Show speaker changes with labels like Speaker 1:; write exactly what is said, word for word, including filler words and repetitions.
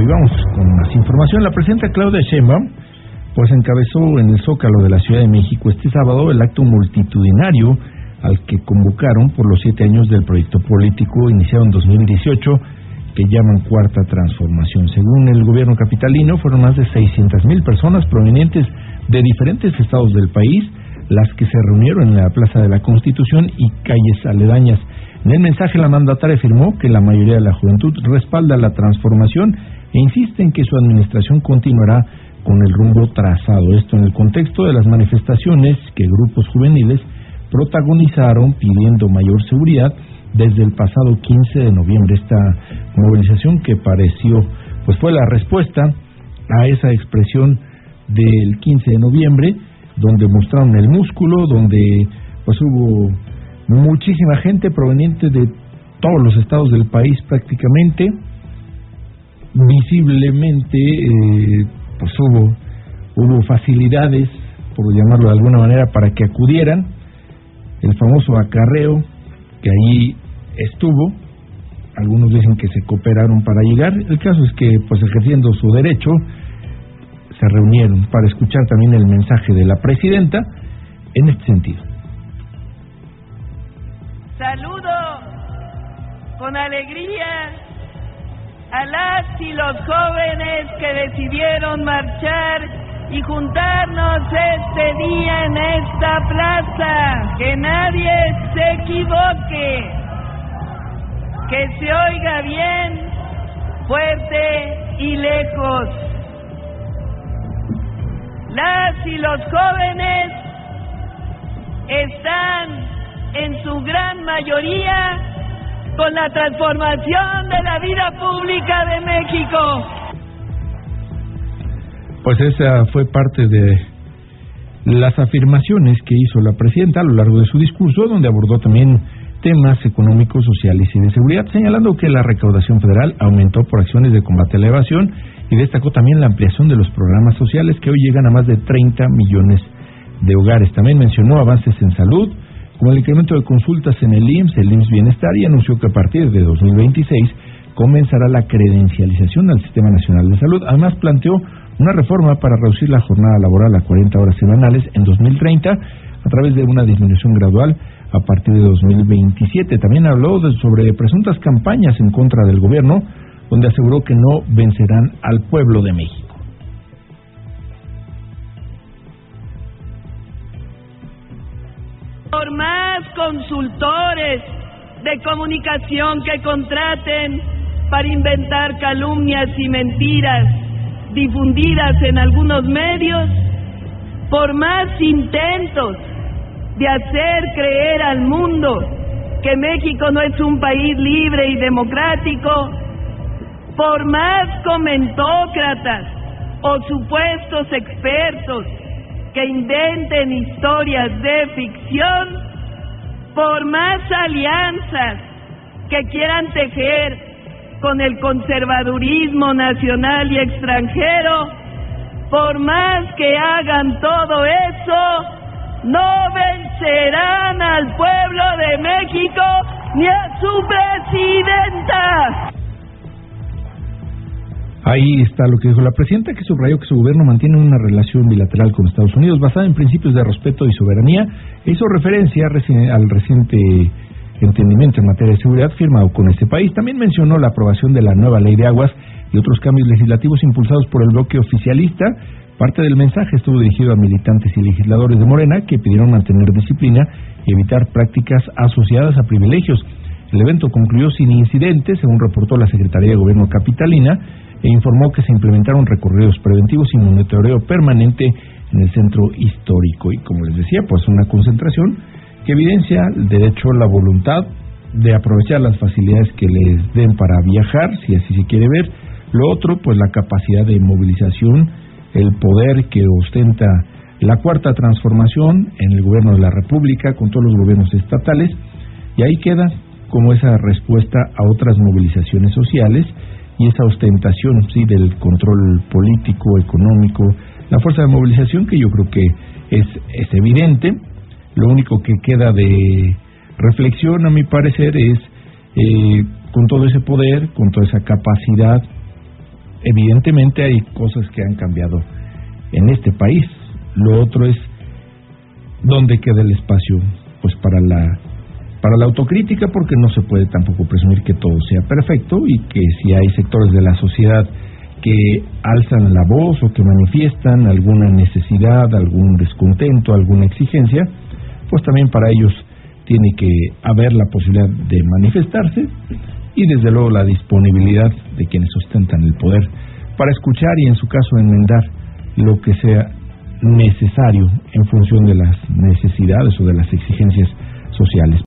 Speaker 1: y vamos con más información. La presidenta Claudia Sheinbaum pues encabezó en el Zócalo de la Ciudad de México este sábado el acto multitudinario al que convocaron por los siete años del proyecto político iniciado en dos mil dieciocho, que llaman Cuarta Transformación. Según el gobierno capitalino, fueron más de seiscientas mil personas provenientes de diferentes estados del país las que se reunieron en la Plaza de la Constitución y calles aledañas. En el mensaje, la mandataria afirmó que la mayoría de la juventud respalda la transformación e insiste en que su administración continuará con el rumbo trazado. Esto en el contexto de las manifestaciones que grupos juveniles protagonizaron pidiendo mayor seguridad desde el pasado quince de noviembre. Esta movilización que pareció, pues fue la respuesta a esa expresión del quince de noviembre, donde mostraron el músculo, donde pues hubo muchísima gente proveniente de todos los estados del país prácticamente. Visiblemente eh, pues hubo hubo facilidades, por llamarlo de alguna manera, para que acudieran. El famoso acarreo que ahí estuvo, algunos dicen que se cooperaron para llegar. El caso es que, pues ejerciendo su derecho, se reunieron para escuchar también el mensaje de la presidenta en este sentido.
Speaker 2: Saludo con alegría a las y los jóvenes que decidieron marchar y juntarnos este día en esta plaza. Que nadie se equivoque, que se oiga bien, fuerte y lejos. Las y los jóvenes están en su gran mayoría con la transformación de la vida pública de México.
Speaker 1: Pues esa fue parte de las afirmaciones que hizo la presidenta a lo largo de su discurso, donde abordó también temas económicos, sociales y de seguridad, señalando que la recaudación federal aumentó por acciones de combate a la evasión y destacó también la ampliación de los programas sociales que hoy llegan a más de treinta millones de hogares. También mencionó avances en salud, como el incremento de consultas en el I M S S, el I M S S Bienestar, y anunció que a partir de dos mil veintiséis comenzará la credencialización al Sistema Nacional de Salud. Además, planteó una reforma para reducir la jornada laboral a cuarenta horas semanales en dos mil treinta a través de una disminución gradual a partir de dos mil veintisiete. También habló de, sobre presuntas campañas en contra del gobierno, donde aseguró que no vencerán al pueblo de México.
Speaker 2: Por más consultores de comunicación que contraten para inventar calumnias y mentiras difundidas en algunos medios, por más intentos de hacer creer al mundo que México no es un país libre y democrático, por más comentócratas o supuestos expertos que inventen historias de ficción, por más alianzas que quieran tejer con el conservadurismo nacional y extranjero, por más que hagan todo eso, no vencerán al pueblo de México ni a su presidenta.
Speaker 1: Ahí está lo que dijo la presidenta, que subrayó que su gobierno mantiene una relación bilateral con Estados Unidos basada en principios de respeto y soberanía, e hizo referencia al reciente entendimiento en materia de seguridad firmado con este país. También mencionó la aprobación de la nueva ley de aguas y otros cambios legislativos impulsados por el bloque oficialista. Parte del mensaje estuvo dirigido a militantes y legisladores de Morena que pidieron mantener disciplina y evitar prácticas asociadas a privilegios. El evento concluyó sin incidentes, según reportó la Secretaría de Gobierno capitalina, e informó que se implementaron recorridos preventivos y monitoreo permanente en el centro histórico. Y como les decía, pues una concentración que evidencia, de hecho, la voluntad de aprovechar las facilidades que les den para viajar, si así se quiere ver. Lo otro, pues la capacidad de movilización, el poder que ostenta la Cuarta Transformación en el gobierno de la República con todos los gobiernos estatales, y ahí queda como esa respuesta a otras movilizaciones sociales y esa ostentación, sí, del control político, económico, la fuerza de movilización, que yo creo que es, es evidente. Lo único que queda de reflexión, a mi parecer, es eh, con todo ese poder, con toda esa capacidad, evidentemente hay cosas que han cambiado en este país. Lo otro es dónde queda el espacio pues para la para la autocrítica, porque no se puede tampoco presumir que todo sea perfecto, y que si hay sectores de la sociedad que alzan la voz o que manifiestan alguna necesidad, algún descontento, alguna exigencia, pues también para ellos tiene que haber la posibilidad de manifestarse, y desde luego la disponibilidad de quienes ostentan el poder para escuchar y en su caso enmendar lo que sea necesario en función de las necesidades o de las exigencias sociales.